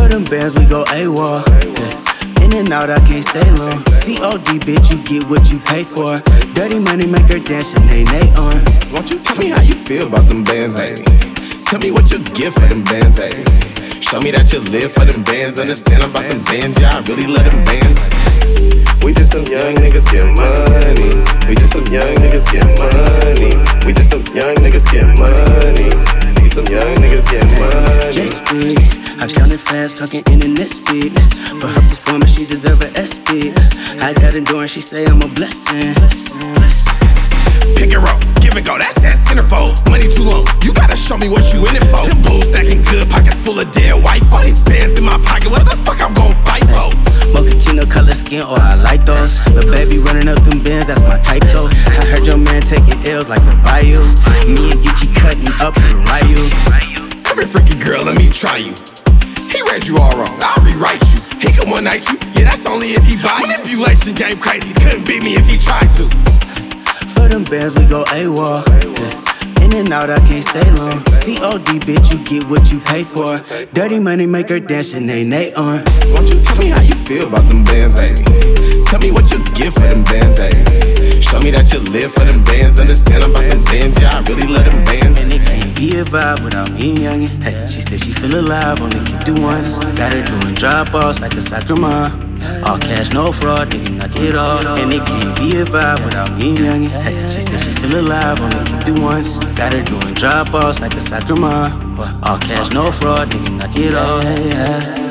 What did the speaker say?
For them bands, we go AWOL. Yeah. In and out, I can't stay long. COD, bitch, you get what you pay for. Dirty money make her dance, and they on. Won't you tell me how you feel about them bands, ayy? Tell me what you give for them bands, ayy. Show me that you live for them bands. Understand about them bands, yeah, I really love them bands. We just some young niggas get money. We just some young niggas get money. We just some young niggas get money. We some young niggas get money. Just speed, I count it fast, talking internet speed. For her performance, she deserve an SP. I got endurance, she say I'm a blessing. Pick and roll, give and go, that's that centerfold. Money too long, you gotta show me what you in it for. Them bulls stacking good, pockets full of dead white. All these bands in my pocket, what the fuck I'm gon' fight for? Mochaccino color skin, oh I like those. But baby running up them bands, that's my type though. I heard your man taking L's like a Bayou. Me and Geechee cutting up in Ryu. Come here, freaky girl, let me try you. He read you all wrong, I'll rewrite you. He can one night you, yeah, that's only if he buy you. Manipulation game crazy, couldn't beat me if he tried to. For them bands, we go AWOL. Yeah. In and out, I can't stay long. COD, bitch, you get what you pay for. Dirty money make her dance, and they on. Won't you tell me how you feel about them bands, ayy? Tell me what you give for them bands, ayy. Show me that you live for them bands. Understand about them bands, yeah, I really love them bands. And it can't be a vibe without me and youngin'. Hey, she said she feel alive, only keep do once. Got her doing drop offs like a soccer mom. All cash, no fraud, nigga, knock it off. And it can't be a vibe without me and youngin'. Hey, she said she feel alive, only keep do once. Got her doing drop offs like a soccer mom. All cash, no fraud, nigga, knock it off.